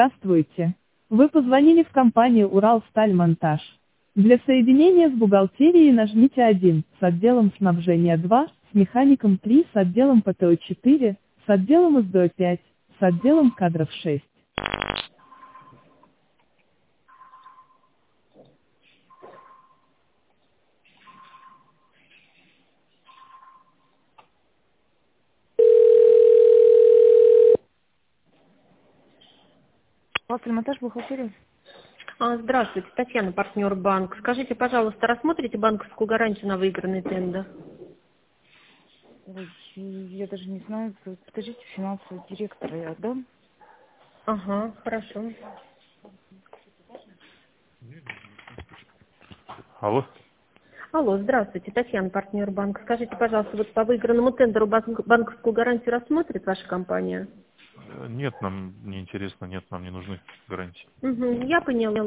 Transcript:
Здравствуйте. Вы позвонили в компанию «Уралстальмонтаж». Для соединения с бухгалтерией нажмите 1, с отделом снабжения 2, с механиком 3, с отделом ПТО 4, с отделом СДО 5, с отделом кадров 6. Уралстальмонтаж, бухгалтерия. Здравствуйте, Татьяна, партнер банк. Скажите, пожалуйста, рассмотрите банковскую гарантию на выигранный тендер? Ой, я даже не знаю, подождите, финансовый директор, я отдам. Ага, хорошо. Алло? Алло, здравствуйте, Татьяна, партнер банк. Скажите, пожалуйста, вот по выигранному тендеру банковскую гарантию рассмотрит ваша компания? Нет, нам не интересно, нет, нам не нужны гарантии. Угу, я поняла.